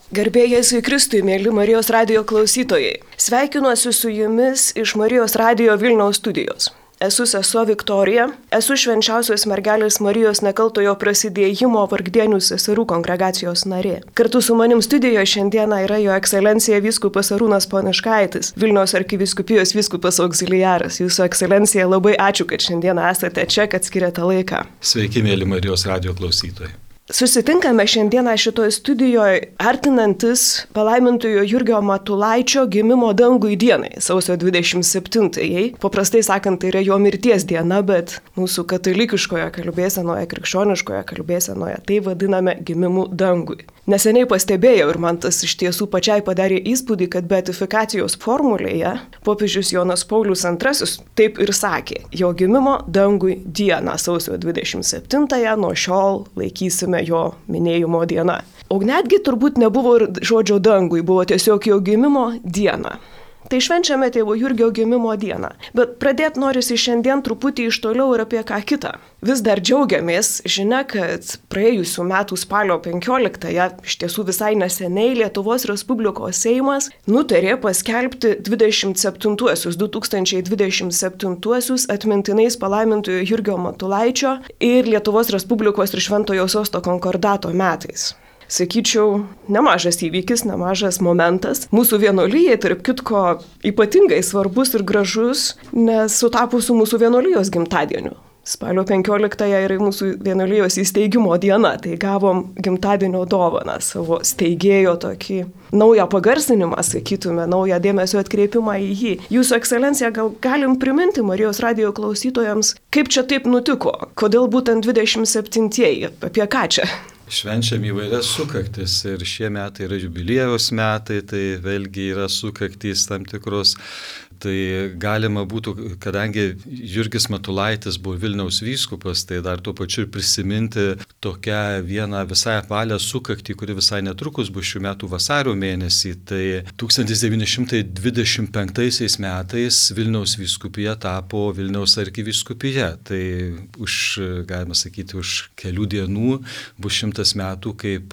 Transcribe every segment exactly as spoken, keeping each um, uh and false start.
Garbė Jėzui Kristui, mėly Marijos radijo klausytojai. Sveikinuosi su jumis iš Marijos radijo Vilniaus studijos. Esu sesuo Viktorija, esu švenčiausios mergelės Marijos nekaltojo prasidėjimo Vargdienių seserų kongregacijos narė. Kartu su manim studijoje šiandieną yra jo ekscelencija vyskupas Arūnas Poniškaitis, Vilniaus arkivyskupijos vyskupas auxiliaras. Jūsų ekscelencija, labai ačiū, kad šiandieną esate čia, kad skiriate laiką. Sveiki, mėly Marijos radijo klausytojai. Susitinkame šiandieną šitoje studijoje artinantis palaimintojo Jurgio Matulaičio gimimo dangui dienai, sausio dvidešimt septintąjai. Paprastai sakant, tai yra jo mirties diena, bet mūsų katalikiškoje kalbėsenoje, krikščioniškoje kalbėsenoje tai vadiname gimimu dangui. Neseniai pastebėjau ir man tas iš tiesų pačiai padarė įspūdį, kad beatifikacijos formulėje popiežius Jonas Paulius antrasis taip ir sakė: jo gimimo dangui dieną, sausio dvidešimt septintąją, nuo šiol laikysime jo minėjimo diena. O netgi turbūt nebuvo ir žodžio dangui, buvo tiesiog jo gimimo diena. Tai švenčiame tėvo Jurgio gimimo dieną. Bet pradėti norisi šiandien truputį iš toliau ir apie ką kitą. Vis dar džiaugiamės žinia, kad praėjusių metų spalio penkioliktąją, iš tiesų visai neseniai, Lietuvos Respublikos Seimas nutarė paskelbti dvidešimt septintuosius, du tūkstančiai dvidešimt septintuosius atmintinais palaimintojo Jurgio Matulaičio ir Lietuvos Respublikos ir Šventojo Sosto konkordato metais. Sakyčiau, nemažas įvykis, nemažas momentas. Mūsų vienuolijai, tarp kitko, ypatingai svarbus ir gražus, nes sutapo su mūsų vienuolijos gimtadieniu. Spalio penkioliktąją yra mūsų vienuolijos įsteigimo diena, tai gavom gimtadienio dovaną, savo steigėjo tokį naują pagarsinimą, sakytume, naują dėmesio atkreipimą į jį. Jūsų ekscelencija, gal galim priminti Marijos radijo klausytojams, kaip čia taip nutiko, kodėl būtent dvidešimt septintieji, apie ką čia? Švenčiam įvairias sukaktis ir šie metai yra jubiliejaus metai, tai vėlgi yra sukaktys tam tikros. Tai galima būtų, kadangi Jurgis Matulaitis buvo Vilniaus vyskupas, tai dar tuo pačiu ir prisiminti tokią vieną visai apvalę sukaktį, kuri visai netrukus bus šių metų vasario mėnesį. Tai tūkstantis devyni šimtai dvidešimt penktaisiais metais Vilniaus vyskupija tapo Vilniaus arkivyskupija. Tai už, galima sakyti, už kelių dienų bus šimtas metų, kaip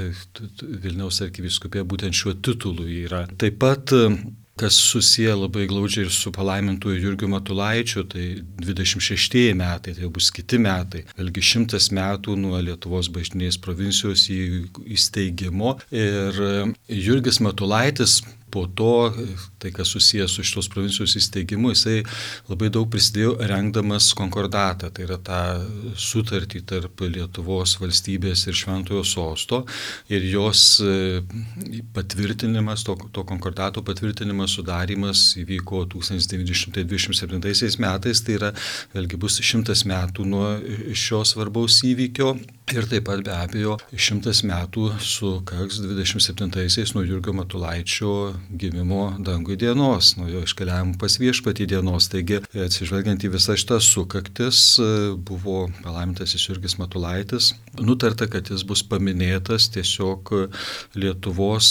Vilniaus arkivyskupija būtent šiuo titulu yra. Taip pat kas susiję labai glaudžiai ir su palaimintoju Jurgiu Matulaičiu, tai dvidešimt šeštieji metai, tai bus kiti metai. Vėlgi šimtas metų nuo Lietuvos bažnytinės provincijos įsteigimo. Ir Jurgis Matulaitis po to, tai kas susijęs su šitos provincijos įsteigimu, jisai labai daug prisidėjo rengdamas konkordatą, tai yra tą sutartį tarp Lietuvos valstybės ir Šventojo Sosto, ir jos patvirtinimas, to, to konkordato patvirtinimas, sudarimas įvyko tūkstantis devyni šimtai dvidešimt septintaisiais metais, tai yra, vėlgi bus šimtas metų nuo šio svarbaus įvykio. Ir taip pat be abejo šimtas metų sukaks dvidešimt septintaisiais nuo Jurgio Matulaičio gimimo dangui dienos, nuo jo iškeliavimo pas viešpatį dienos. Taigi, atsižvelgiant į visą šitą sukaktis, buvo palaimintasis Jurgis Matulaitis. Nutarta, kad jis bus paminėtas tiesiog Lietuvos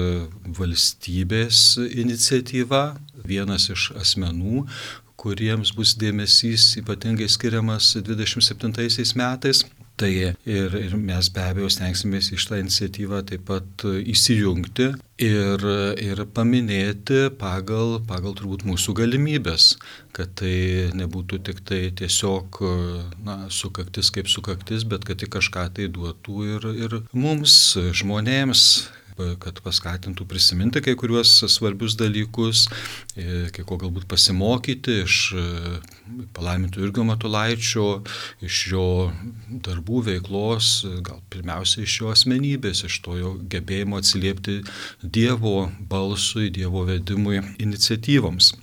valstybės iniciatyva, vienas iš asmenų, kuriems bus dėmesys ypatingai skiriamas dvidešimt septintaisiais metais. Tai ir, ir mes be abejo stengsimės iš tą iniciatyvą taip pat įsijungti ir, ir paminėti pagal, pagal turbūt mūsų galimybės, kad tai nebūtų tik tai tiesiog na, sukaktis kaip sukaktis, bet kad tai kažką tai duotų ir, ir mums, žmonėms, kad paskatintų prisiminti kai kuriuos svarbius dalykus, kai ko galbūt pasimokyti iš palaiminto Jurgio Matulaičio, iš jo darbų, veiklos, gal pirmiausia iš jo asmenybės, iš to jo gebėjimo atsiliepti Dievo balsui, Dievo vedimui, iniciatyvoms.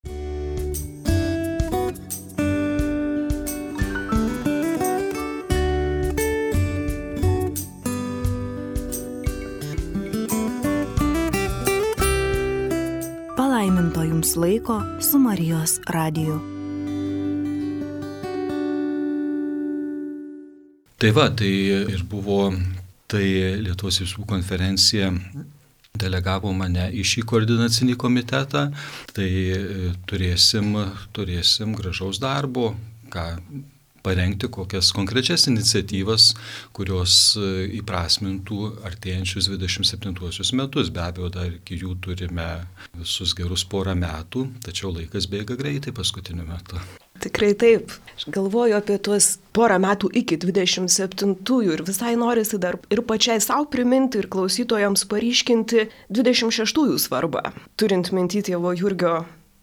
Palaiminto jums laiko su Marijos radiju. Tai va, tai ir buvo, tai Lietuvos vyskupų konferencija delegavo mane į šį koordinacinį komitetą, tai turėsim, turėsim gražaus darbo, ką parengti kokias konkrečias iniciatyvas, kurios įprasmintų artėjančius dvidešimt septintuosius metus. Be abejo, dar iki jų turime visus gerus porą metų, tačiau laikas bėga greitai paskutiniu metu. Tikrai taip. Aš galvoju apie tuos porą metų iki dvidešimt septintųjų ir visai norisi dar ir pačiai savo priminti ir klausytojams paryškinti dvidešimt šeštųjų svarbą, turint minty tėvo Jurgio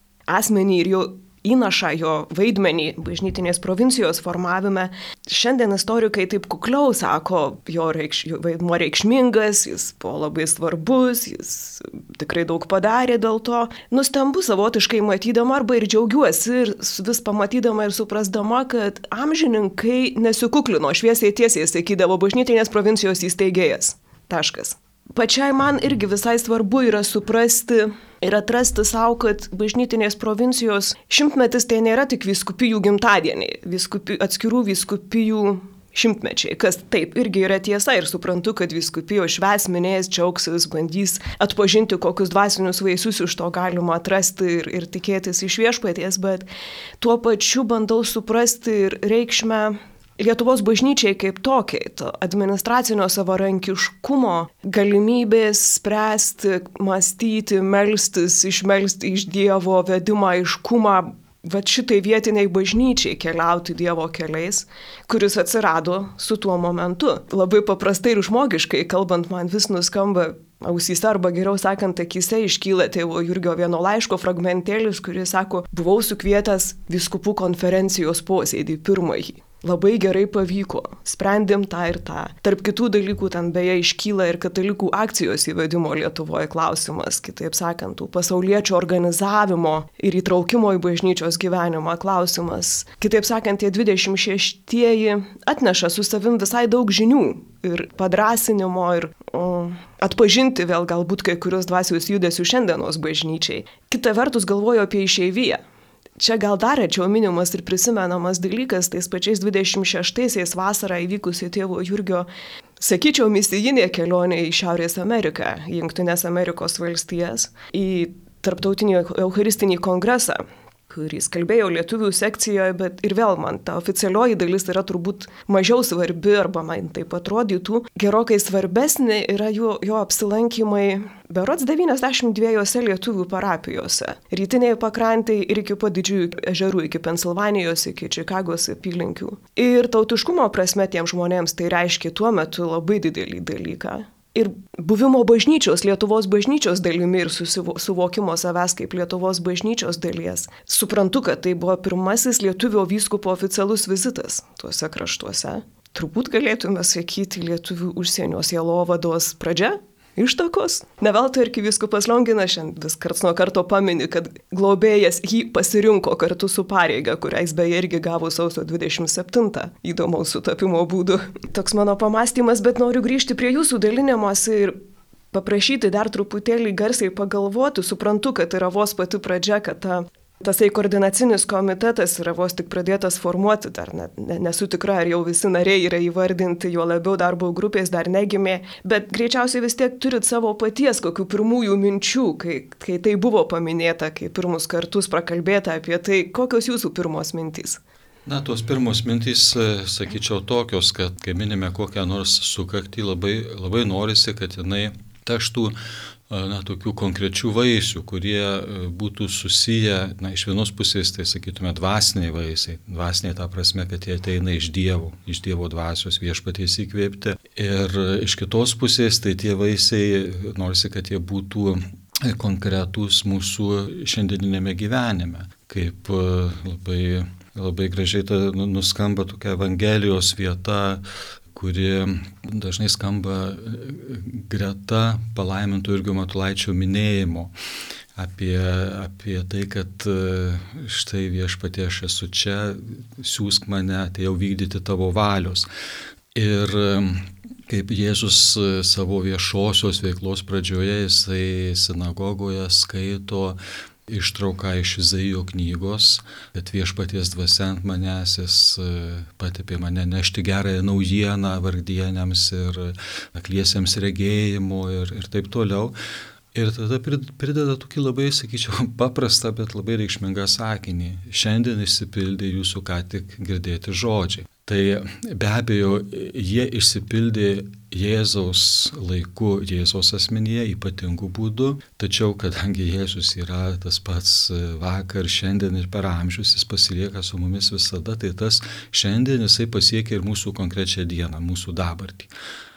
asmenį ir jo įnašą, jo vaidmenį bažnytinės provincijos formavime. Šiandien istorikai taip kukliau sako, jo, reikš, jo vaidmuo reikšmingas, jis buvo labai svarbus, jis tikrai daug padarė dėl to. Nustembu savotiškai matydama arba ir džiaugiuosi ir vis pamatydama ir suprasdama, kad amžininkai nesikuklino, šviesiai tiesiai sakydavo bažnytinės provincijos įsteigėjas. Taškas. Pačiai man irgi visai svarbu yra suprasti ir atrasti savo, kad bažnytinės provincijos šimtmetis tai nėra tik vyskupijų gimtadieniai, vyskupi, atskirų vyskupijų šimtmečiai, kas taip irgi yra tiesa ir suprantu, kad vyskupijos švęs, minės, džiaugsis, bandys atpažinti, kokius dvasinius vaisius iš to galima atrasti ir, ir tikėtis iš viešpaties, bet tuo pačiu bandau suprasti ir reikšmę Lietuvos bažnyčiai kaip tokiai, to administracinio savarankiškumo, galimybės spręsti, mąstyti, melstis, išmelsti iš Dievo vedimą, aiškumą, va šitai vietiniai bažnyčiai keliauti Dievo keliais, kuris atsirado su tuo momentu. Labai paprastai ir žmogiškai, kalbant, man vis nuskamba ausyse arba geriau sakant, akyse iškyla tėvo Jurgio vieno laiško fragmentėlis, kuris sako, buvau sukvietęs vyskupų konferencijos posėdį pirmąjį. Labai gerai pavyko, sprendėm tą ir tą. Tarp kitų dalykų ten beje iškyla ir katalikų akcijos įvedimo Lietuvoje klausimas, kitaip sakant, tų pasauliečio organizavimo ir įtraukimo į bažnyčios gyvenimą klausimas. Kitaip sakant, tie dvidešimt šeštieji atneša su savim visai daug žinių ir padrasinimo ir o, atpažinti vėl galbūt kai kurios dvasios judesių šiandienos bažnyčiai. Kita vertus galvoju apie išeiviją. Čia gal dar rečiau minimas ir prisimenamas dalykas, tais pačiais dvidešimt šeštaisiais vasarą įvykusi tėvo Jurgio, sakyčiau, misijinė kelionė į Šiaurės Ameriką, į Jungtines Amerikos valstijas, į tarptautinį eucharistinį kongresą, kuris kalbėjo lietuvių sekcijoje, bet ir vėl man ta oficialioji dalis yra turbūt mažiau svarbi, arba man taip atrodytų, gerokai svarbesnė yra jo, jo apsilankymai berods devyniasdešimt dviejose lietuvių parapijose. Rytinėje pakrantėje ir iki pat didžiųjų ežerų, iki Pensilvanijos, iki Čikagos apylinkių. Ir tautiškumo prasme tiem žmonėms tai reiškia tuo metu labai didelį dalyką. Ir buvimo bažnyčios, Lietuvos bažnyčios dalimi ir suvokimo savęs kaip Lietuvos bažnyčios dalies. Suprantu, kad tai buvo pirmasis lietuvio vyskupo oficialus vizitas tuose kraštuose. Turbūt galėtume sakyti lietuvių užsienio sielovados pradžia, ištakos. Ne veltui arkivyskupas Lionginas šiandien vis karts nuo karto pamini, kad globėjas jį pasirinko kartu su pareiga, kurią jis beje irgi gavo sausio dvidešimt septintą. Įdomaus sutapimo būdu. Toks mano pamastymas, bet noriu grįžti prie jūsų dalinimuose ir paprašyti dar truputėlį garsiai pagalvoti. Suprantu, kad yra vos pati pradžia, kad ta Tasai koordinacinis komitetas yra vos tik pradėtas formuoti, dar ne, ne, nesu tikra, ar jau visi nariai yra įvardinti, jo labiau darbo grupės dar negimė, bet greičiausiai vis tiek turit savo paties kokių pirmųjų minčių, kai, kai tai buvo paminėta, kai pirmus kartus prakalbėta apie tai, kokios jūsų pirmos mintys. Na, tos pirmos mintys, sakyčiau, tokios, kad kai minime kokią nors sukaktį, labai, labai norisi, kad jinai taštų na, tokių konkrečių vaisių, kurie būtų susiję, na, iš vienos pusės, tai sakytume, dvasiniai vaisiai. Dvasiniai tą prasme, kad jie ateina iš Dievo, iš Dievo dvasios viešpaties įkvėpti. Ir iš kitos pusės, tai tie vaisiai, norisi, kad jie būtų konkretūs mūsų šiandieninėme gyvenime. Kaip labai, labai gražiai ta nuskamba tokia Evangelijos vieta, kuri dažnai skamba greta palaiminto Jurgio Matulaičio minėjimo apie, apie tai, kad štai viešpatie aš esu čia, siųsk mane, atėjau vykdyti tavo valios. Ir kaip Jėzus savo viešosios veiklos pradžioje, jisai sinagogoje skaito ištrauką iš Izaijo knygos, kad viešpaties dvasia ant manęs, jis patepė mane nešti gerąją naujieną vargdieniams ir akliesiems regėjimo ir, ir taip toliau. Ir tada prideda tokį labai, sakyčiau, paprastą, bet labai reikšmingą sakinį. Šiandien išsipildė jūsų ką tik girdėti žodžiai. Tai be abejo, jie išsipildė Jėzaus laiku, Jėzaus asmenyje ypatingų būdų, tačiau kadangi Jėzus yra tas pats vakar, šiandien ir per amžius, jis pasilieka su mumis visada, tai tas šiandien jisai pasiekia ir mūsų konkrečią dieną, mūsų dabartį.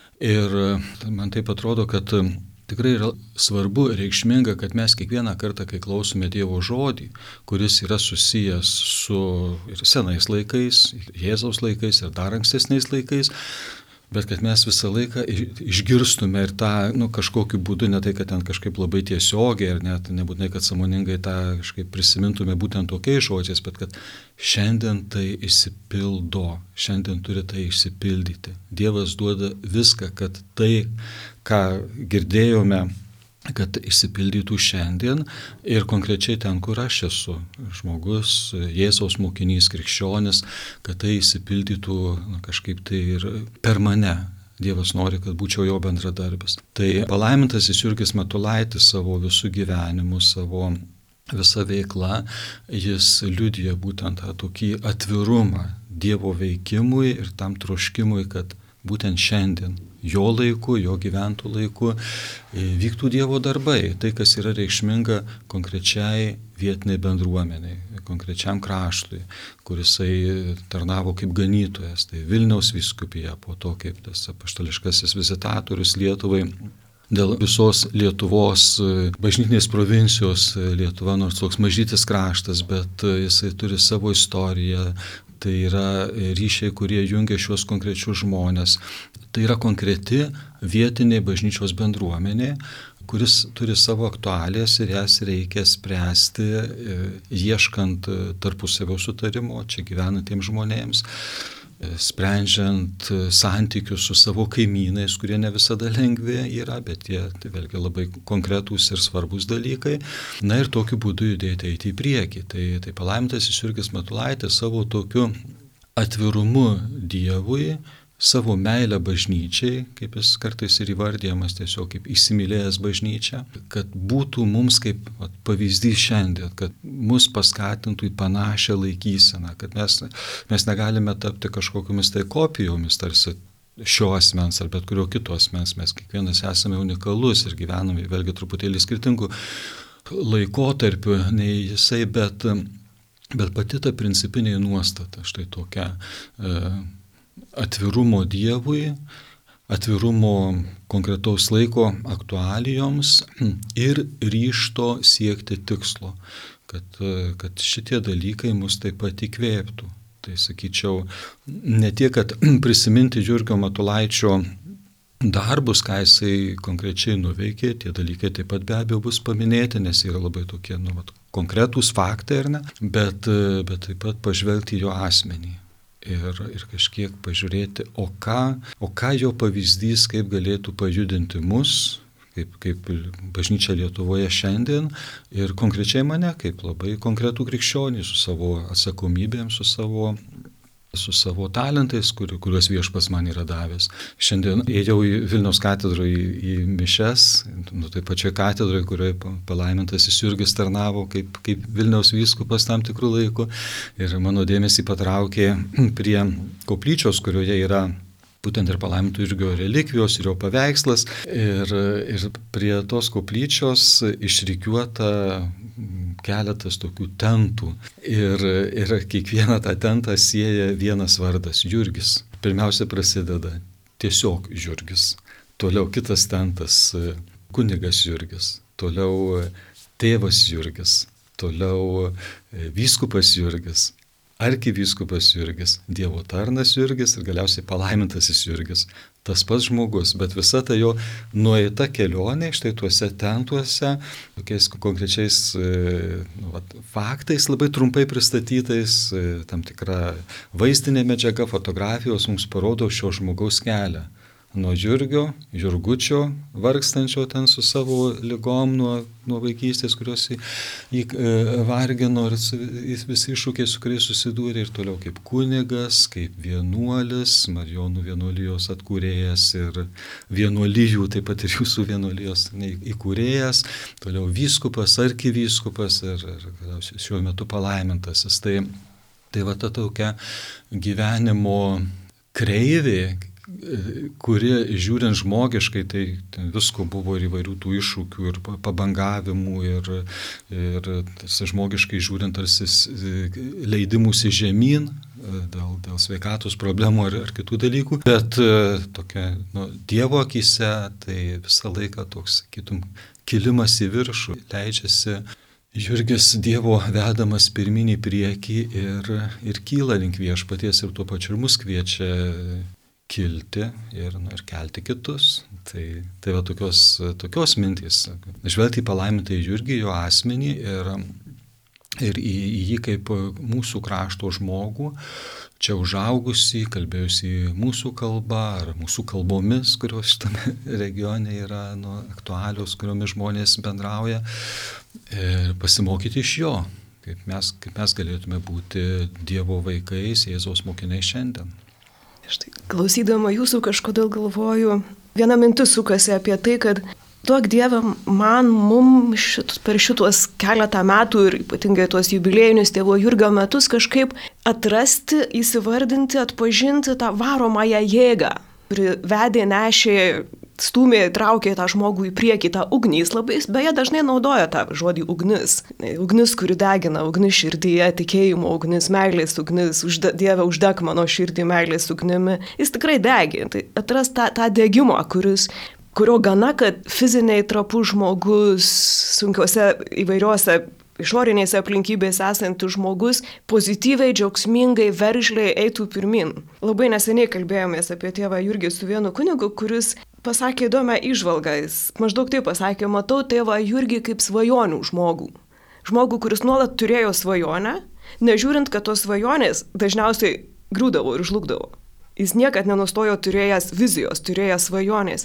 Ir man taip atrodo, kad tikrai yra svarbu, reikšminga, kad mes kiekvieną kartą, kai klausome Dievo žodį, kuris yra susijęs su ir senais laikais, Jėzaus laikais ir dar ankstesniais laikais, bet kad mes visą laiką išgirstume ir tą nu, kažkokiu būdu, ne tai, kad ten kažkaip labai tiesiogiai, ir net nebūtinai, kad sąmoningai tą kažkaip prisimintume būtent tokiais žodžiais, bet kad šiandien tai išsipildo, šiandien turi tai išsipildyti. Dievas duoda viską, kad tai, ką girdėjome, kad išsipildytų šiandien ir konkrečiai ten, kur aš esu, žmogus, Jėzaus mokinys, krikščionis, kad tai išsipildytų na, kažkaip tai ir per mane. Dievas nori, kad būčiau jo bendradarbis. Tai palaimintasis Jurgis Matulaitis savo visų gyvenimų, savo visą veiklą, jis liudija būtent tą tokį atvirumą Dievo veikimui ir tam troškimui, kad būtent šiandien, jo laiku, jo gyventų laiku vyktų Dievo darbai. Tai, kas yra reikšminga konkrečiai vietiniai bendruomeniai, konkrečiam kraštui, kurisai tarnavo kaip ganytojas. Tai Vilniaus vyskupija, po to kaip tas apaštališkasis vizitatorius Lietuvai. Dėl visos Lietuvos, bažnytinės provincijos Lietuva, nors toks mažytis kraštas, bet jisai turi savo istoriją. Tai yra ryšiai, kurie jungia šios konkrečius žmonės. Tai yra konkreti vietinė bažnyčios bendruomenė, kuris turi savo aktualijas ir jas reikia spręsti, ieškant tarpusavio sutarimo čia gyvenantiems žmonėms, sprendžiant santykius su savo kaimynais, kurie ne visada lengvi yra, bet jie tai vėlgi labai konkretūs ir svarbus dalykai. Na ir tokiu būdu judėti eiti į priekį. Tai, tai palaimintasis Jurgis Matulaitis savo tokiu atvirumu Dievui, savo meilę bažnyčiai, kaip jis kartais ir įvardyjamas tiesiog kaip įsimylėjęs bažnyčią, kad būtų mums kaip at, pavyzdys šiandien, kad mus paskatintų į panašią laikyseną, kad mes, mes negalime tapti kažkokiamis tai kopijomis, tarsi šio asmens ar bet kurio kito asmens, mes kiekvienas esame unikalus ir gyvename vėlgi truputėlį skirtingų laikotarpių nei jisai, bet, bet pati ta principinė nuostata, štai tokia e, atvirumo Dievui, atvirumo konkretaus laiko aktualijoms ir ryžto siekti tikslo, kad, kad šitie dalykai mus taip pat įkvėptų. Tai sakyčiau, ne tiek, kad prisiminti Jurgio Matulaičio darbus, ką jisai konkrečiai nuveikė, tie dalykai taip pat be abejo bus paminėti, nes yra labai tokie nu, vat, konkretūs faktai, ar ne, bet, bet taip pat pažvelgti jo asmenį. Ir, ir kažkiek pažiūrėti, o ką, o ką jo pavyzdys, kaip galėtų pajudinti mus, kaip, kaip bažnyčia Lietuvoje šiandien ir konkrečiai mane, kaip labai konkretų krikščionį su savo atsakomybėm, su savo, su savo talentais, kur, kuriuos Viešpats man yra davęs. Šiandien ėjau į Vilniaus katedroje į, į mišes, nu, tai pačioje katedroje, kurioje palaimintasis Jurgis tarnavo kaip, kaip Vilniaus vyskupas tam tikrų laikų. Ir mano dėmesį patraukė prie koplyčios, kurioje yra būtent ir palaiminto Jurgio relikvijos ir jo paveikslas. Ir, ir prie tos koplyčios išrikiuota keletas tokių tentų. Ir, ir kiekvieną tą tentą sieja vienas vardas – Jurgis. Pirmiausia prasideda tiesiog Jurgis. Toliau kitas tentas – kunigas Jurgis. Toliau tėvas Jurgis. Toliau vyskupas Jurgis. Arkivyskupas Jurgis, Dievo tarnas Jurgis ir galiausiai palaimintasis Jurgis. Tas pats žmogus, bet visa ta jo nueita kelionė štai tuose tentuose, tokiais konkrečiais nu, vat, faktais, labai trumpai pristatytais, tam tikra vaizdinė medžiaga, fotografijos mums parodo šio žmogaus kelią. nuo Jurgio, Jurgučio, vargstančio ten su savo ligom nuo, nuo vaikystės, kurios jį, jį vargino ir visi iššūkiai, su kuriais susidūrė, ir toliau kaip kunigas, kaip vienuolis, Marijonų vienuolijos atkūrėjas ir vienuolijų, taip pat ir jūsų vienuolijos įkūrėjas, toliau vyskupas, arkivyskupas ir, ir šiuo metu palaimintasis. Tai, tai va ta tokia gyvenimo kreivė, kuri, žiūrint žmogiškai, tai visko buvo ir įvairių tų iššūkių ir pabangavimų ir, ir tarsi žmogiškai žiūrint tarsi leidimusi žemyn dėl, dėl sveikatos problemų ar, ar kitų dalykų, bet tokia, nu, Dievo akyse tai visą laiką toks, sakytum, kilimas į viršų, leidžiasi Jurgis Dievo vedamas pirminį priekį ir, ir kyla link viešpaties ir tuo pačiu ir mus kviečia kilti ir, nu, ir kelti kitus. Tai, tai va tokios, tokios mintys. Žvelgti į palaimintą Jurgį, jo asmenį ir, ir į, į jį kaip mūsų krašto žmogų, čia užaugusi, kalbėjusi mūsų kalba ar mūsų kalbomis, kurios šitame regione yra, nu, aktualios, kuriomis žmonės bendrauja, ir pasimokyti iš jo, kaip mes, kaip mes galėtume būti Dievo vaikais, Jėzaus mokiniai šiandien. Štai, klausydama jūsų kažkodėl galvoju, viena mintis sukasi apie tai, kad duok Dieve man, mum šit, per šitos keletą metų ir ypatingai tuos jubiliejinius tėvo Jurgio metus kažkaip atrasti, įsivardinti, atpažinti tą varomąją jėgą, kuri vedė, nešė, stūmė, traukė tą žmogų į priekį, tą ugnį. Jis labai, beje, dažnai naudoja tą žodį ugnis. Ugnis, kuri degina, ugnis širdyje, tikėjimo ugnis, meilės ugnis, užda, Dieve uždek mano širdį meilės ugnimi. Jis tikrai degė. Tai atras tą, tą degimą, kuris, kurio gana, kad fiziniai trapus žmogus, sunkiuose įvairiuose išorinėse aplinkybėse esantis žmogus pozityviai, džiaugsmingai, veržliai eitų pirmin. Labai neseniai kalbėjomės apie tėvą Jurgį su vienu kunigu, kuris pasakė įdomią įžvalgą. Jis maždaug taip pasakė, matau tėvą Jurgį kaip svajonių žmogų. Žmogų, kuris nuolat turėjo svajonę, nežiūrint, kad tos svajonės dažniausiai griūdavo ir žlugdavo. Jis niekad nenustojo turėjęs vizijos, turėjęs svajonės.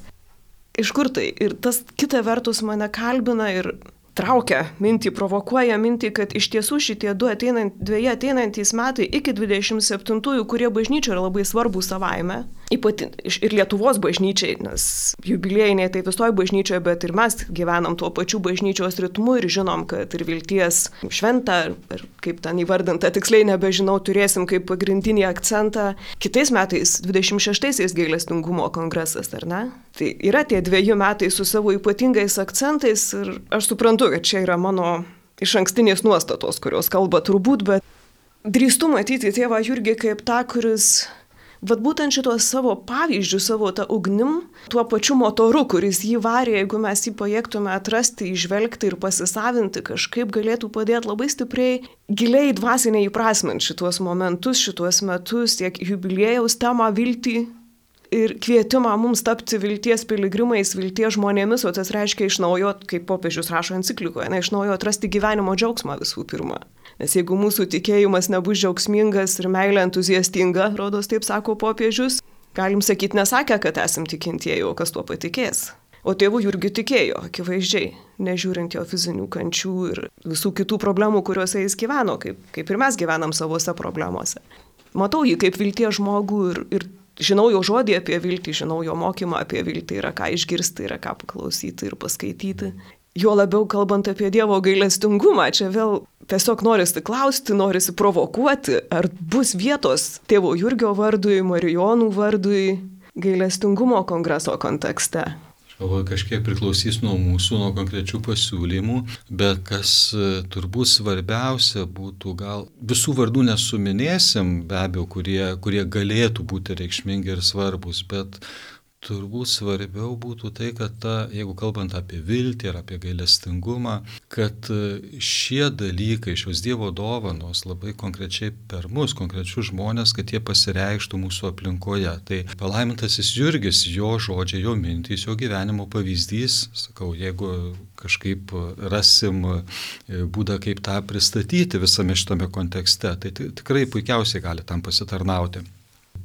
Iš kur tai? Ir tas kita vertus mane kalbina ir traukia mintį, provokuoja mintį, kad iš tiesų šitie du ateinant, dvieji ateinantys metai iki dvidešimt septintųjų, kurie bažnyčiai yra labai svarbus savaime, ypatingai ir Lietuvos bažnyčiai, nes jubiliejiniai tai visoje bažnyčioje, bet ir mes gyvenam tuo pačiu bažnyčios ritmu ir žinom, kad ir vilties šventą, ir kaip ten įvardinta, tiksliai nebežinau, turėsim kaip pagrindinį akcentą. Kitais metais, dvidešimt šeštaisiais gailestingumo kongresas, ar ne? Tai yra tie dviejų metai su savo ypatingais akcentais ir aš suprantu, kad čia yra mano iš ankstinės nuostatos, kurios kalba turbūt, bet drįstu matyti tėvą Jurgį kaip tą, kuris, vat būtent šitos savo pavyzdžių, savo tą ugnim, tuo pačiu motoru, kuris jį varė, jeigu mes jį pajėgtume atrasti, išvelgti ir pasisavinti, kažkaip galėtų padėti labai stipriai, giliai dvasiniai įprasminti šitos momentus, šitos metus, tiek jubiliejaus temą, viltį ir kvietimą mums tapti vilties piligrimais, vilties žmonėmis, o tas reiškia iš naujo, kaip popiežius rašo enciklikoje, iš naujo atrasti gyvenimo džiaugsmą visų pirma. Nes jeigu mūsų tikėjimas nebus džiaugsmingas ir meilė entuziastinga, rodos taip sako popiežius, galim sakyti nesakę, kad esam tikintieji, o kas tuo patikės. O tėvų Jurgiu tikėjo, akivaizdžiai, nežiūrint jo fizinių kančių ir visų kitų problemų, kuriuose jis gyveno, kaip, kaip ir mes gyvenam savose problemuose. Matau jį kaip vilties žmogų ir, ir žinau jo žodį apie viltį, žinau jo mokymą apie viltį, yra ką išgirsti, yra ką paklausyti ir paskaityti. Jo labiau kalbant apie Dievo gailestingumą, čia vėl tiesiog norisi klausti, norisi provokuoti, ar bus vietos tėvo Jurgio vardui, Marijonų vardui gailestingumo kongreso kontekste. Galvoju, kažkiek priklausys nuo mūsų, nuo konkrečių pasiūlymų, bet kas turbūt svarbiausia būtų, gal visų vardų nesuminėsim, be abejo, kurie, kurie galėtų būti reikšmingi ir svarbus, bet turbūt svarbiau būtų tai, kad ta, jeigu kalbant apie viltį ir apie gailestingumą, kad šie dalykai, šios Dievo dovanos labai konkrečiai per mus, konkrečius žmonės, kad jie pasireikštų mūsų aplinkoje. Tai palaimintasis Jurgis, jo žodžiai, jo mintys, jo gyvenimo pavyzdys, sakau, jeigu kažkaip rasim būdą, kaip tą pristatyti visame šitame kontekste, tai tikrai puikiausiai gali tam pasitarnauti.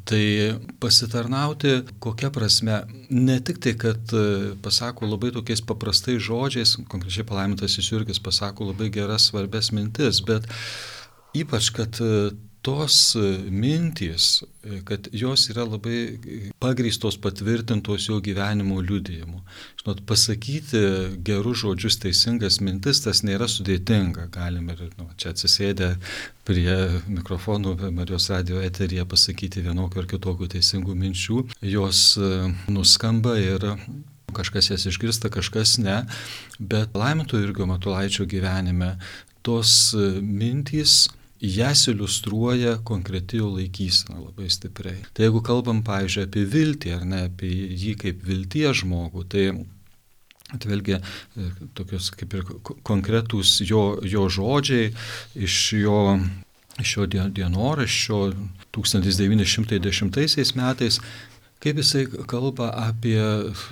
Tai pasitarnauti kokia prasme, ne tik tai, kad pasako labai tokiais paprastais žodžiais, konkrečiai palaimintasis Jurgis pasako labai geras svarbės mintis, bet ypač, kad tos mintys, kad jos yra labai pagrįstos, patvirtintos jo gyvenimo liudijimu. Žinot, pasakyti gerus žodžius, teisingas mintis, tas nėra sudėtinga. Galime ir nu, čia atsisėdę prie mikrofonų Marijos radijo eteryje pasakyti vienokių ar kitokių teisingų minčių. Jos nuskamba ir kažkas jas išgirsta, kažkas ne. Bet palaimintojo Jurgio Matulaičio gyvenime tos mintys jas iliustruoja konkreti jo laikysena labai stipriai. Tai jeigu kalbam, pavyzdžiui, apie viltį, ar ne, apie jį kaip vilties žmogų, tai atvėlgi tokios kaip ir konkretūs jo, jo žodžiai iš jo, iš jo dienoraščio tūkstantis devyni šimtai dešimtaisiais metais, kaip jisai kalba apie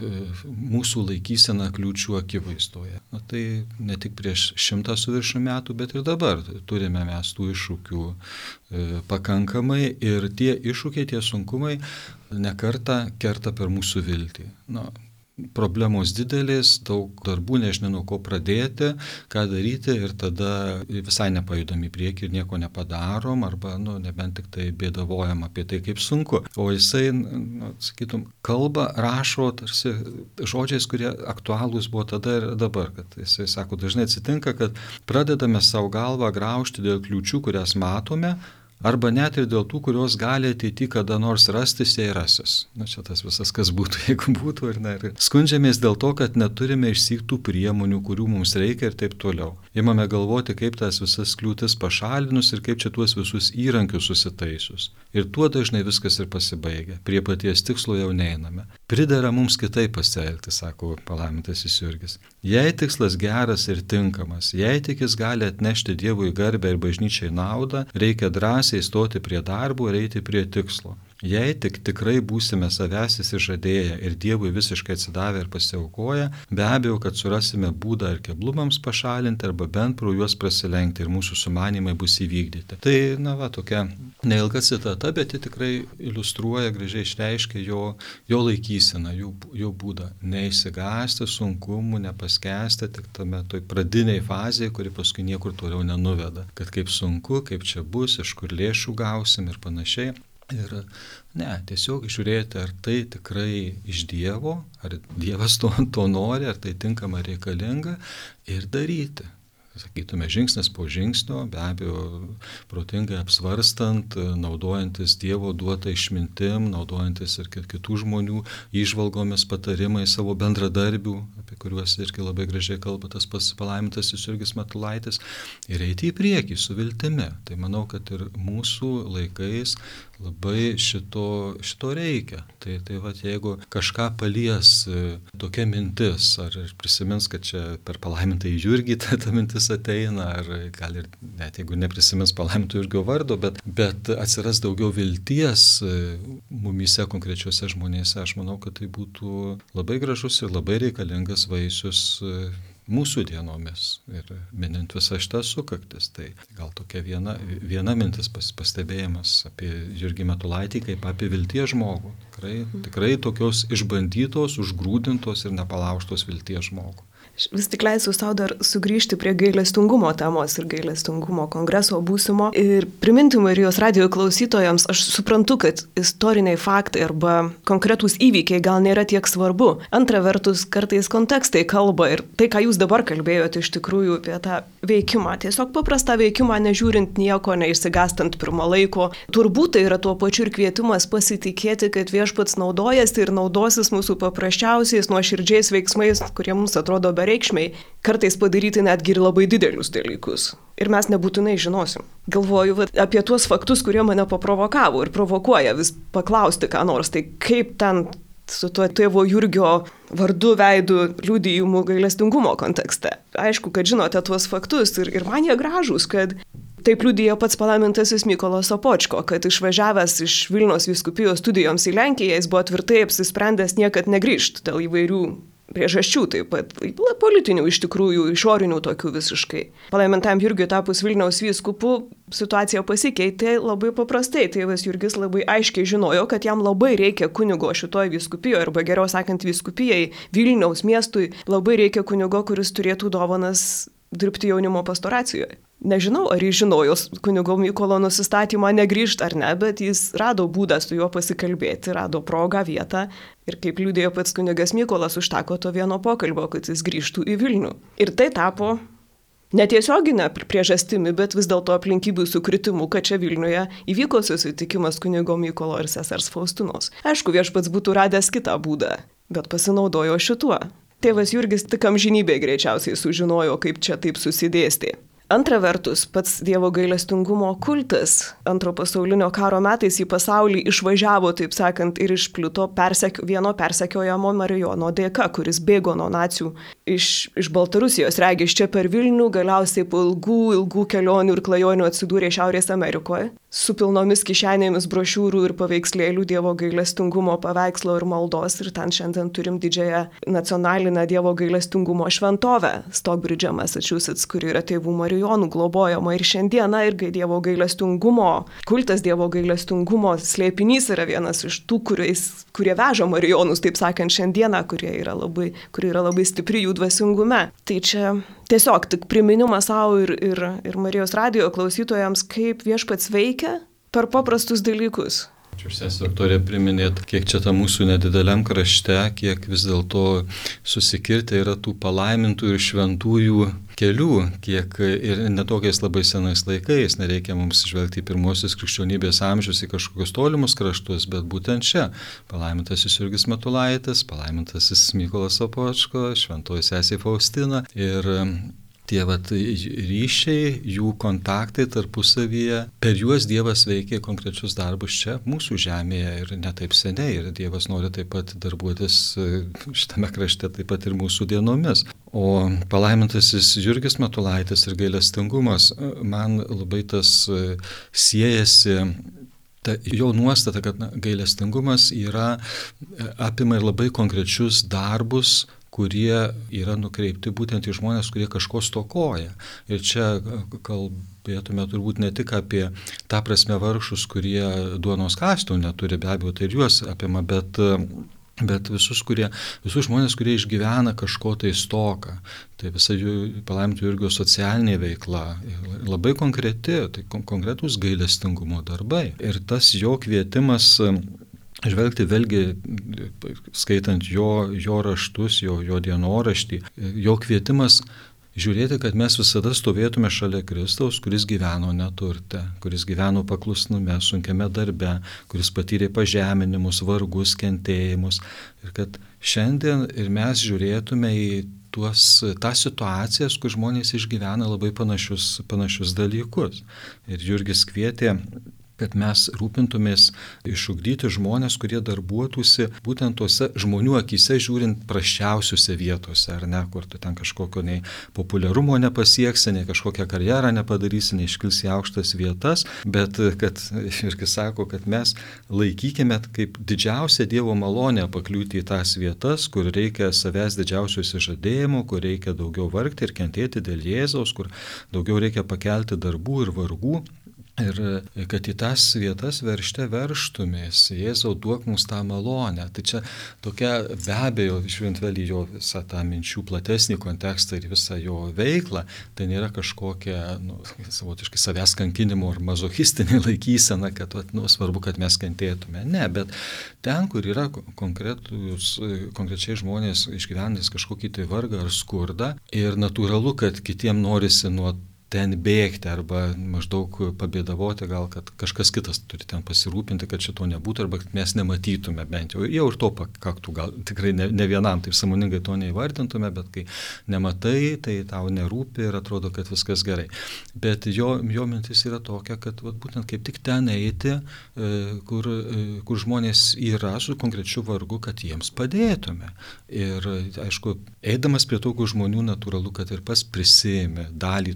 mūsų laikyseną kliūčių akivaizdoje. Na, tai ne tik prieš šimtą su viršų metų, bet ir dabar turime mes tų iššūkių pakankamai ir tie iššūkiai, tie sunkumai nekartą kerta per mūsų viltį. Na, problemos didelės, daug darbų, nežinia nuo ko pradėti, ką daryti ir tada visai nepajudam į priekį ir nieko nepadarom arba, nu, nebent tik tai bėdavojam apie tai, kaip sunku. O jisai, nu, sakytum, kalba, rašo tarsi žodžiais, kurie aktualūs buvo tada ir dabar. Kad jisai sako, dažnai atsitinka, kad pradedame savo galvą graužti dėl kliūčių, kurias matome, arba net ir dėl tų, kurios gali ateity kada nors rastis, jei rasis. Na, čia tas visas, kas būtų, jeigu būtų, ar ne. Ir skundžiamės dėl to, kad neturime išsiktų priemonių, kurių mums reikia ir taip toliau. Imame galvoti, kaip tas visas kliūtis pašalinus ir kaip čia tuos visus įrankius susitaisius. Ir tuo dažnai viskas ir pasibaigia. Prie paties tikslo jau neiname. Pridera mums kitaip pasielgti, sako palaimintasis Jurgis. Jei tikslas geras ir tinkamas, jei tik jis gali atnešti Dievui garbę ir bažnyčiai naudą, reikia drąsiai stoti prie darbo ir eiti prie tikslo. Jei tik tikrai būsime savęs įsižadėję ir Dievui visiškai atsidavę ir pasiaukoję, be abejo, kad surasime būdą ir keblumams pašalinti arba bent pro juos prasilenkti ir mūsų sumanymai bus įvykdyti. Tai, na va, tokia neilga citata, bet ji tikrai iliustruoja, gražiai išreiškia jo, jo laikyseną, jo, jo būdą. Neįsigąsti sunkumų, nepaskęsti tik tame toj pradiniai fazėje, kuri paskui niekur toliau nenuveda. Kad kaip sunku, kaip čia bus, iš kur lėšų gausim ir panašiai. Ir ne, tiesiog žiūrėti, ar tai tikrai iš Dievo, ar Dievas to, to nori, ar tai tinkama reikalinga ir daryti. Sakytume, žingsnis po žingsnio, be abejo, protingai apsvarstant, naudojantis Dievo duotą išmintim, naudojantis ir kitų žmonių įžvalgomis, patarimais, savo bendradarbių, apie kuriuos irgi labai gražiai kalba tas pats palaimintasis Jurgis Matulaitis, ir eiti į priekį su viltimi. Tai manau, kad ir mūsų laikais labai šito, šito reikia. Tai, tai va, jeigu kažką palies tokia mintis, ar prisimins, kad čia per palaimintąjį Jurgį ta, ta mintis ateina, ar gal ir net jeigu neprisimins palaimintojo Jurgio vardo, bet, bet atsiras daugiau vilties mumyse konkrečiuose žmonėse, aš manau, kad tai būtų labai gražus ir labai reikalingas vaisius mūsų dienomis ir minint visą šitą sukaktis. Tai gal tokia viena, viena mintis pas, pastebėjimas apie Jurgį Matulaitį kaip apie vilties žmogų. Tikrai, tikrai tokios išbandytos, užgrūdintos ir nepalaužtos vilties žmogų. Vis tik leisiu savo dar sugrįžti prie gailestingumo temos ir gailestingumo kongreso būsimo ir priminti Marijos radijo klausytojams, aš suprantu, kad istoriniai faktai arba konkretūs įvykiai gal nėra tiek svarbu. Antra vertus, kartais kontekstai kalba ir tai, ką jūs dabar kalbėjote iš tikrųjų apie tą veikimą, tiesiog paprastą veikimą, nežiūrint nieko, neišsigastant pirmo laiko. Turbūt tai yra tuo pačiu ir kvietimas pasitikėti, kad Viešpats naudojasi ir naudosis mūsų paprasčiausiais, nuoširdžiais veiksmais, kurie mums atrodo be reikšmiai, kartais padaryti netgi ir labai didelius dalykus. Ir mes nebūtinai žinosim. Galvoju va, apie tuos faktus, kurie mane paprovokavo ir provokuoja vis paklausti ką nors. Tai kaip ten su tuo tėvo Jurgio vardu, veidu, liudijimu gailestingumo kontekste. Aišku, kad žinote tuos faktus ir, ir man jie gražūs, kad taip liudija pats palaimintasis Mykolas Sopočko, kad išvažiavęs iš Vilniaus vyskupijos studijoms į Lenkiją, jis buvo tvirtai apsisprendęs niekad negrįžti dėl įvairių priežasčių taip pat, politinių iš tikrųjų, išorinių tokių visiškai. Palaimintam Jurgiui tapus Vilniaus vyskupu situacija pasikeitė labai paprastai. Tėvas Jurgis labai aiškiai žinojo, kad jam labai reikia kunigo šitoje vyskupijoje, arba geriau sakant vyskupijai, Vilniaus miestui labai reikia kunigo, kuris turėtų dovanas dirbti jaunimo pastoracijoje. Nežinau, ar jis žinojo kunigo Mykolo nusistatymą negrįžti ar ne, bet jis rado būdą su juo pasikalbėti, rado progą, vietą. Ir kaip liudėjo pats kunigas Mykolas, užteko to vieno pokalbio, kad jis grįžtų į Vilnių. Ir tai tapo netiesioginė priežastimi, bet vis dėlto aplinkybių sukritimu, kad čia Vilniuje įvyko susitikimas kunigo Mykolo ir sesers Faustinos. Aišku, viešpats būtų radęs kitą būdą, bet pasinaudojo šituo. Tėvas Jurgis tik amžinybėje greičiausiai sužinojo, kaip čia taip susidėstė. Antra vertus, pats Dievo gailestingumo kultas antro pasaulinio karo metais į pasaulį išvažiavo, taip sakant, ir išplito persek, vieno persekiojamo Marijono dėka, kuris bėgo nuo nacių iš, iš Baltarusijos, regis čia per Vilnių, galiausiai po ilgų, ilgų kelionių ir klajonių atsidūrė Šiaurės Amerikoje, su pilnomis kišenėmis brošiūrų ir paveikslėlių Dievo gailestingumo paveikslo ir maldos, ir ten šiandien turim didžiąją nacionalinę Dievo gailestingumo šventovę Stockbridge, Massachusetts, kuri yra tėvų Marijonų globojama, ir šiandieną irgi Dievo gailestingumo, kultas Dievo gailestingumo slėpinys yra vienas iš tų, kuriais, kurie veža Marijonus, taip sakant, šiandieną, kurie yra labai, kurie yra labai stipri jų dvasingume. Tai čia tiesiog tik priminimas savo ir, ir, ir Marijos radijo klausytojams, kaip viešpats veikia per paprastus dalykus. Čia sesė Viktorija priminėt, kiek čia ta mūsų nedideliam krašte, kiek vis dėlto susikirtę yra tų palaimintų ir šventųjų kelių, kiek ir netokiais labai senais laikais, nereikia mums žvelgti į pirmosius krikščionybės amžius, į kažkokius tolimus kraštus, bet būtent čia palaimintasis Jurgis Matulaitis, palaimintasis Mykolas Sopočko, šventoji sesė Faustina ir tie vat ryšiai, jų kontaktai tarpusavyje, per juos Dievas veikia konkrečius darbus čia, mūsų žemėje ir ne taip seniai. Ir Dievas nori taip pat darbuotis šitame krašte taip pat ir mūsų dienomis. O palaimintasis Jurgis Matulaitis ir gailestingumas, man labai tas siejasi. Ta jo nuostata, kad na, gailestingumas yra, apima ir labai konkrečius darbus, kurie yra nukreipti būtent į žmonės, kurie kažko stokoja. Ir čia kalbėtume turbūt ne tik apie tą prasme vargšus, kurie duonos kąsnių neturi, be abejo, tai ir juos apima, bet, bet visus, kurie, visus žmonės, kurie išgyvena kažko tai stoką. Tai visa jų palaiminto Jurgio socialinė veikla labai konkreti, tai konkretus gailestingumo darbai. Ir tas jo kvietimas žvelgti vėlgi, skaitant jo, jo raštus, jo, jo dienoraštį, jo kvietimas žiūrėti, kad mes visada stovėtume šalia Kristaus, kuris gyveno neturte, kuris gyveno paklusnume, sunkiame darbe, kuris patyrė pažeminimus, vargus, kentėjimus. Ir kad šiandien ir mes žiūrėtume į tuos, tas situacijas, kur žmonės išgyvena labai panašius, panašius dalykus. Ir Jurgis kvietė, kad mes rūpintumės išugdyti žmonės, kurie darbuotųsi būtent tuose žmonių akyse žiūrint prasčiausiuose vietose, ar ne, kur tu ten kažkokio nei populiarumo nepasieksi, nei kažkokią karjerą nepadarysi, nei iškilsi į aukštas vietas, bet kad irgi sako, kad mes laikykime kaip didžiausia Dievo malonė pakliūti į tas vietas, kur reikia savęs didžiausio įsižadėjimo, kur reikia daugiau vargti ir kentėti dėl Jėzaus, kur daugiau reikia pakelti darbų ir vargų. Ir kad į tas vietas veržte verštumės, Jėzau, duok mums tą malonę. Tai čia tokia be abejo, žiūrint vėl į jo visą tą minčių platesnį kontekstą ir visą jo veiklą, tai nėra kažkokia, nu, savotiškai savęs kankinimo ar mazochistinė laikysena, kad nu, svarbu, kad mes kentėtume. Ne, bet ten, kur yra konkretus, konkrečiai žmonės išgyvenantys kažkokį tai vargą ar skurdą ir natūralu, kad kitiem norisi nuo ten bėgti arba maždaug pabėdavoti, gal kad kažkas kitas turi ten pasirūpinti, kad šito nebūtų arba kad mes nematytume bent jau. Jau ir to pakaktų, gal tikrai ne, ne vienam, taip sąmoningai to neįvardintume, bet kai nematai, tai tau nerūpi ir atrodo, kad viskas gerai. Bet jo, jo mintis yra tokia, kad vat, būtent kaip tik ten eiti, kur, kur žmonės yra su konkrečiu vargu, kad jiems padėtume. Ir aišku, eidamas prie tokių žmonių natūralu, kad ir pas prisiimi dalį to vargo,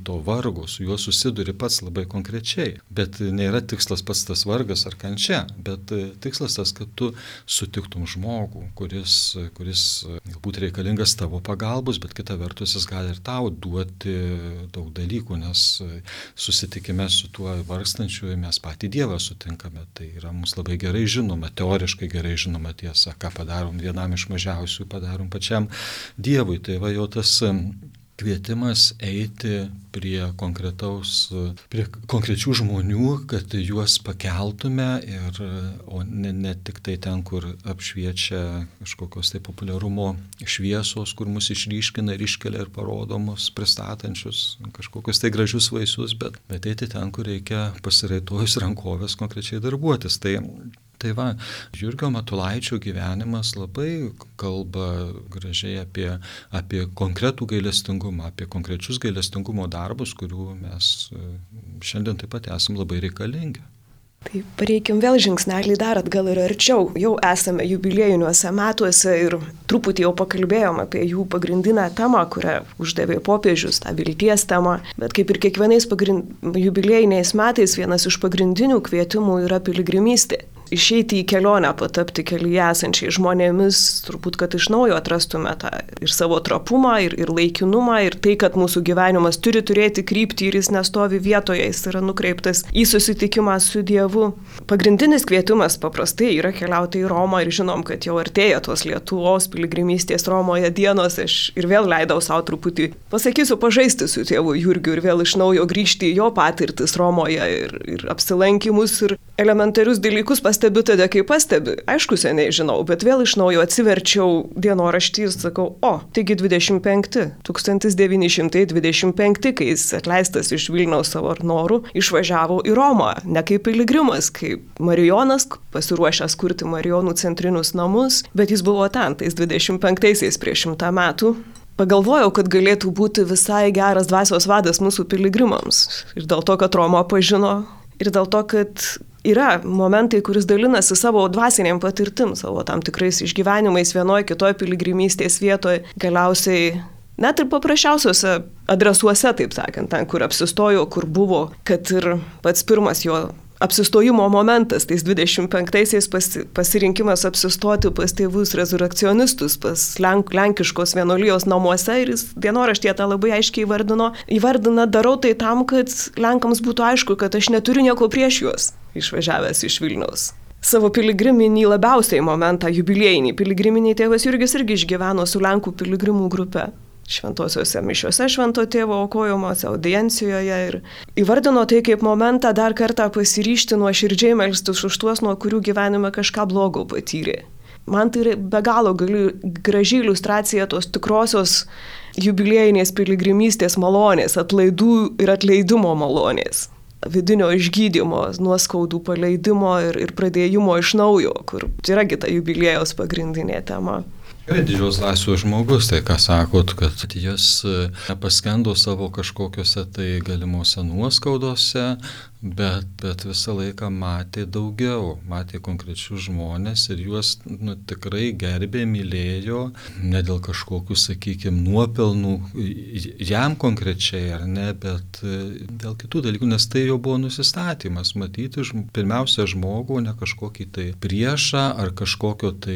vargo, su juo susiduri pats labai konkrečiai. Bet nėra tikslas pats tas vargas ar kančia, bet tikslas tas, kad tu sutiktum žmogų, kuris, kuris galbūt reikalingas tavo pagalbos, bet kita vertus jis gali ir tau duoti daug dalykų, nes susitikime su tuo vargstančiu mes patį Dievą sutinkame. Tai yra mums labai gerai žinoma, teoriškai gerai žinoma tiesa, ką padarom vienam iš mažiausių, padarom pačiam Dievui. Tai va jau tas kvietimas eiti prie konkretaus, prie konkrečių žmonių, kad juos pakeltume, ir, o ne, ne tik tai ten, kur apšviečia kažkokios tai populiarumo šviesos, kur mus išryškina ir iškelia ir parodo mus pristatančius kažkokius tai gražius vaisius, bet, bet eiti ten, kur reikia pasiraitojus rankovės konkrečiai darbuotis. Tai Tai va, Jurgio Matulaičio gyvenimas labai kalba gražiai apie, apie konkretų gailestingumą, apie konkrečius gailestingumo darbus, kurių mes šiandien taip pat esame labai reikalingi. Tai pareikim vėl žingsnelį dar atgal ir arčiau. Jau esame jubiliejiniuose metuose ir truputį jau pakalbėjom apie jų pagrindinę temą, kurią uždavė popiežius, tą vilties temą. Bet kaip ir kiekvienais pagrind... jubiliejiniais metais vienas iš pagrindinių kvietimų yra piligrimystė. Išeiti į kelionę, patapti kelyje esančiai žmonėmis, turbūt, kad iš naujo atrastume tą ir savo trapumą, ir, ir laikinumą, ir tai, kad mūsų gyvenimas turi turėti kryptį ir jis nestovi vietoje, jis yra nukreiptas į susitikimą su Dievu. Pagrindinis kvietimas paprastai yra keliauti į Romą ir žinom, kad jau artėja tos Lietuvos piligrimystės Romoje dienos. Aš ir vėl leidau savo truputį, pasakysiu, pažaisti su tėvu Jurgiu ir vėl iš naujo grįžti į jo patirtis Romoje ir, ir apsilankimus ir elementarius dalykus pastebiu tada, kai pastebiu. Aišku, seniai žinau, bet vėl iš naujo atsiverčiau dienoraštį ir sakau, o, taigi dvidešimt penkti, tūkstantis devyni šimtai dvidešimt penkti, kai jis atleistas iš Vilniaus savo norų, išvažiavo į Romą, ne kaip piligrimas, kaip Marijonas, pasiruošęs kurti Marijonų centrinius namus, bet jis buvo ten, tais dvidešimt penktaisiais prieš šimtą metų. Pagalvojau, kad galėtų būti visai geras dvasios vadas mūsų piligrimams. Ir dėl to, kad Romą pažino, ir dėl to, kad yra momentai, kuris dalinasi savo dvasiniam patirtim, savo tam tikrais išgyvenimais vienoje, kitoje piligrimystės vietoje, galiausiai net ir paprasčiausiuose adresuose, taip sakant, ten, kur apsistojo, kur buvo, kad ir pats pirmas jo apsistojimo momentas, tais dvidešimt penktaisiais pasi, pasirinkimas apsistoti pas tėvus rezurekcionistus, pas lenk, lenkiškos vienuolijos namuose, ir jis dienoraštyje tą labai aiškiai įvardino, įvardina, darau tai tam, kad lenkams būtų aišku, kad aš neturiu nieko prieš juos, išvažiavęs iš Vilniaus. Savo piligriminį labiausiai momentą, jubiliejinį piligriminį, tėvas Jurgis irgi išgyveno su Lenkų piligrimų grupe. Šventosiuose mišiuose Švento Tėvo aukojimose, audiencijoje, ir įvardino tai kaip momentą dar kartą pasiryžti nuoširdžiai melstis už tuos, nuo kurių gyvenime kažką blogo patyrė. Man tai yra be galo gali, graži iliustracija tos tikrosios jubiliejinės piligrimystės malonės, atlaidų ir atleidimo malonės, vidinio išgydymo, nuoskaudų paleidimo ir, ir pradėjimo iš naujo, kur yra kita jubiliejaus pagrindinė tema. Didžios laisvės žmogus, tai ką sakot, kad jis nepaskendo savo kažkokiuose tai galimuose nuoskaudose, bet, bet visą laiką matė daugiau, matė konkrečius žmonės ir juos nu, tikrai gerbė, mylėjo, ne dėl kažkokių, sakykime, nuopelnų jam konkrečiai ar ne, bet dėl kitų dalykų, nes tai jau buvo nusistatymas, matyti pirmiausia žmogų, ne kažkokį tai priešą ar kažkokio tai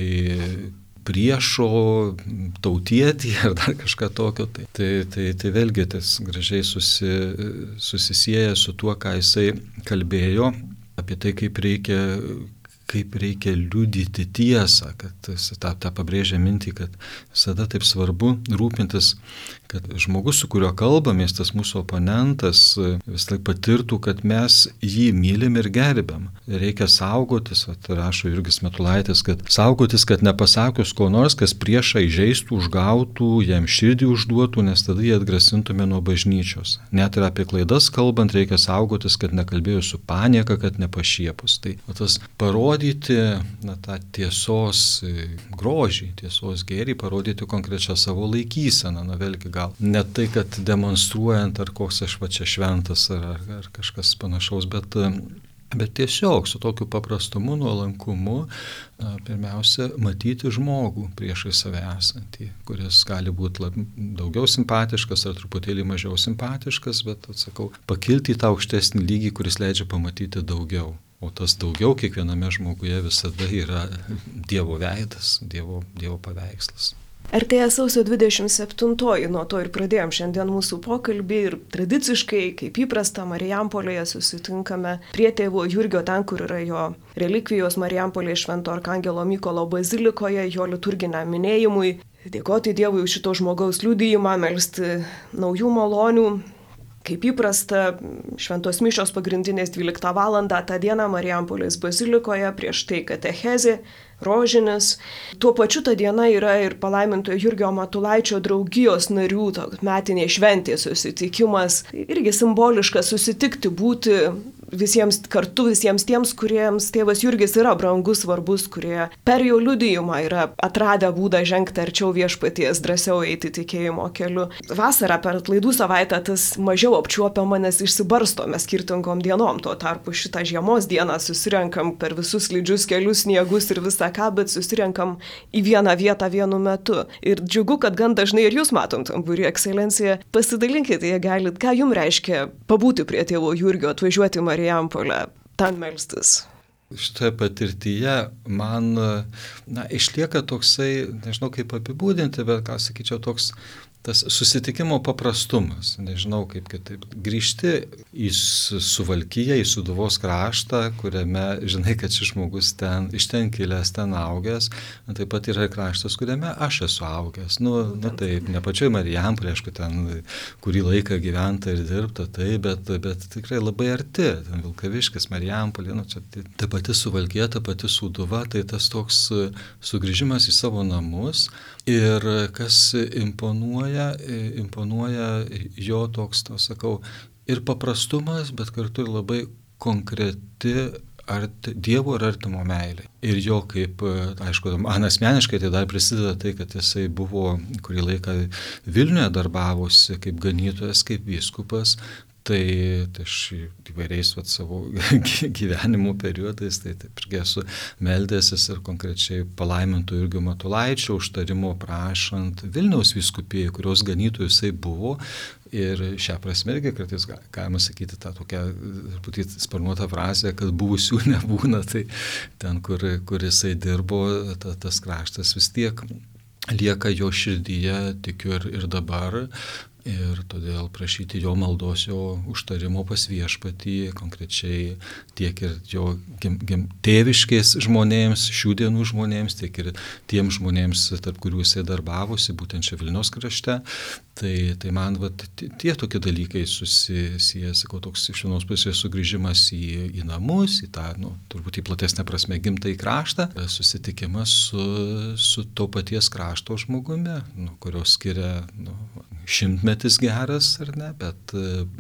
priešo tautietį ar dar kažką tokio. Tai, tai, tai, tai vėlgi tas gražiai susi, susisieja su tuo, ką jisai kalbėjo apie tai, kaip reikia, kaip reikia liudyti tiesą, kad tą, tą pabrėžia mintį, kad visada taip svarbu rūpintis, kad žmogus, su kuriuo kalbamės, tas mūsų oponentas, vis laik patirtų, kad mes jį mylim ir gerbiam. Reikia saugotis, at, rašo Jurgis Matulaitis, kad saugotis, kad nepasakius ko nors, kas priešą įžeistų, užgautų, jam širdį užduotų, nes tada jį atgrasintume nuo bažnyčios. Net ir apie klaidas kalbant, reikia saugotis, kad nekalbėjus su panieka, kad nepašiepus. Tai o tas parodyti na, tą tiesos grožį, tiesos gėrį, parodyti konkrečią savo laikyseną, na vėlgi gal ne tai, kad demonstruojant, ar koks aš va čia šventas, ar, ar, ar kažkas panašaus, bet bet tiesiog su tokiu paprastumu, nuolankumu, na, pirmiausia, matyti žmogų priešai save esantį, kuris gali būti lab, daugiau simpatiškas ar truputėlį mažiau simpatiškas, bet, atsakau, pakilti į tą aukštesnį lygį, kuris leidžia pamatyti daugiau. O tas daugiau kiekviename žmoguje visada yra Dievo veidas, Dievo, Dievo paveikslas. Artėja sausio dvidešimt septintoji, nuo to ir pradėjom šiandien mūsų pokalbį ir tradiciškai, kaip įprasta, Marijampolėje susitinkame prie tėvo Jurgio, ten, kur yra jo relikvijos Marijampolėje Švento Arkangelo Mykolo bazilikoje, jo liturginiam minėjimui, dėkoti Dievui už šito žmogaus liudijimą, melsti naujų malonių. Kaip įprasta, šventos mišios pagrindinės dvyliktą valandą tą dieną Marijampolės bazilikoje, prieš tai katechezė, rožinis. Tuo pačiu ta diena yra ir palaimintojo Jurgio Matulaičio draugijos narių metinė šventė susitikimas. Irgi simboliška susitikti, būti visiems kartu, visiems tiems, kuriems tėvas Jurgis yra brangus, svarbus, kurie per jo liudijimą yra atradę būdą žengti arčiau viešpaties, drąsiau eiti tikėjimo keliu. Vasarą per atlaidų savaitę tas mažiau apčiuopiama, nes išsibarstome skirtingom dienom. Tuo tarpu šitą žiemos dieną susirenkam per visus slidžius kelius, sniegus ir visą ką, bet susirenkam į vieną vietą vienu metu. Ir džiugu, kad gan dažnai ir jūs matom tam būry, ekscelencija. Pasidalinkite, jei galit, ką jums reiškia pabūti prie tėvo Jurgio, atvažiuoti į Marijampolę, ten melstis. Šitoje patirtyje man, na, išlieka toksai, nežinau kaip apibūdinti, bet ką sakyčiau, toks tas susitikimo paprastumas, nežinau kaip kitaip. Grįžti į Suvalkiją, į Sūduvos kraštą, kuriame žinai, kad šis žmogus ten, iš ten kilęs, ten augęs, taip pat yra kraštas, kuriame aš esu augęs. Nu, nu taip, ne pačioj Marijampolėje, aišku, ten kurį laiką gyventa ir dirbta, tai, bet, bet tikrai labai arti, ten Vilkaviškis, Marijampolė, nu, čia ta pati Suvalkija, ta pati Sūduva, tai tas toks sugrįžimas į savo namus ir kas imponuoja, imponuoja jo toks, to sakau, ir paprastumas, bet kartu ir labai konkreti arti, Dievo ir artimo meilė. Ir jo kaip, aišku, man asmeniškai tai dar prisideda tai, kad jisai buvo kurį laiką Vilniuje darbavosi kaip ganytojas, kaip vyskupas. Tai, tai aš įvairiais vat, savo gyvenimo periodais, tai taip irgi esu meldęsis ir konkrečiai palaiminto Jurgio Matulaičio užtarimo prašant Vilniaus vyskupijai, kurios ganytojų jisai buvo. Ir šią prasme irgi kartais galima sakyti tą tokią sparnuotą frazę, kad buvusių nebūna, tai ten, kur, kur jisai dirbo, ta, tas kraštas vis tiek lieka jo širdyje, tikiu ir, ir dabar. Ir todėl prašyti jo maldos, jo užtarimo pas viešpatį, konkrečiai tiek ir jo gim, gim, tėviškės žmonėms, šių dienų žmonėms, tiek ir tiems žmonėms, tarp kurių jisai darbavosi, būtent čia Vilniaus krašte. Tai, tai man vat, tie tokie dalykai susisieja, sakau, toks iš vienos pusės sugrįžimas į, į namus, į tą, nu, turbūt į platesnę prasme gimtąjį kraštą, susitikimas su, su to paties krašto žmogumi, nu, kurio skiria nu, šimtmetis geras, ar ne, bet,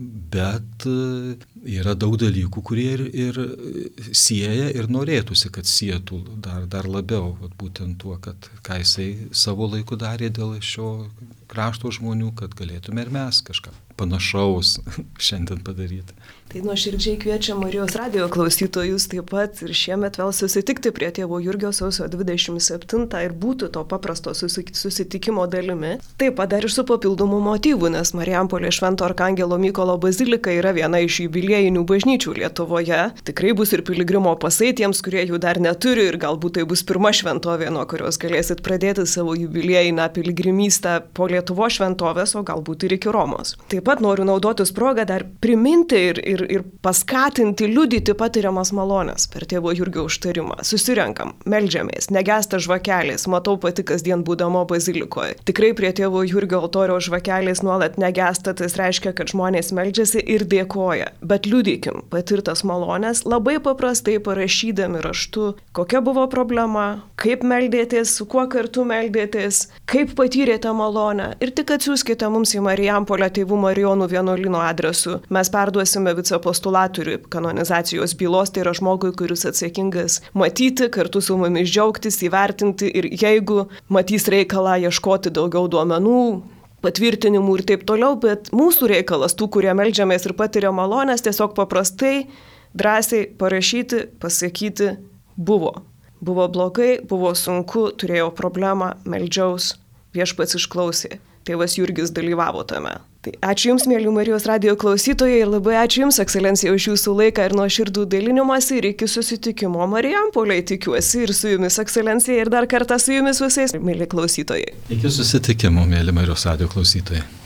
bet yra daug dalykų, kurie ir, ir sieja ir norėtųsi, kad sietų dar, dar labiau, būtent tuo, kad ką jisai savo laiku darė dėl šio krašto žmonių, kad galėtume ir mes kažką panašaus šiandien padaryti. Tai nuoširdžiai kviečiam Marijos radijo klausytojus taip pat ir šiemet vėl susitikti prie tėvo Jurgio sausio dvidešimt septintą ir būti to paprasto susitikimo dalimi. Taip pat dar ir su papildomų motyvų, nes Marijampolė Švento Arkangelo Mykolo bazilika yra viena iš jubiliejinių bažnyčių Lietuvoje. Tikrai bus ir piligrimo pasai tiems, kurie jų dar neturi ir galbūt tai bus pirma šventovė, nuo kurios galėsit pradėti savo jubiliejinę piligrimystę po Lietuvos šventovės, o galbūt ir iki Romos. Taip pat noriu naudotis progą dar priminti ir, ir, ir paskatinti liudyti patiriamas malonės per tėvo Jurgio užtarimą. Susirenkam, meldžiamės, negesta žvakelės, matau pati kasdien būdama bazilikoje. Tikrai prie tėvo Jurgio altoriaus žvakelės nuolat negesta, tai reiškia, kad žmonės meldžiasi ir dėkoja. Bet liudykim patirtas malonės labai paprastai parašydami raštu, kokia buvo problema, kaip meldėtės, su kuo kartu meldėtės, kaip patyrėte malonę ir tik atsiųskite mums į Marijampolę tėvų Marijonų vienuolyno adresu. Mes perduosime vicepostulatoriui kanonizacijos bylos, tai yra žmogui, kuris atsakingas matyti, kartu su mumis džiaugtis, įvertinti ir jeigu matys reikalą ieškoti daugiau duomenų, patvirtinimų ir taip toliau, bet mūsų reikalas, tų, kurie meldžiamės ir patiria malonės, tiesiog paprastai drąsiai parašyti, pasakyti buvo. Buvo blogai, buvo sunku, turėjau problemą, meldžiaus, viešpats išklausė. Tėvas Jurgis dalyvavo tame. Tai ačiū Jums, mėly Marijos radijo klausytojai, ir labai ačiū Jums, ekscelencija, už Jūsų laiką ir nuoširdų dalinimąsi, ir iki susitikimo Marijampolėje, tikiuosi, ir su Jumis, ekscelencija, ir dar kartą su Jumis visais, mėly klausytojai. Iki susitikimo, mėly Marijos radijo klausytojai.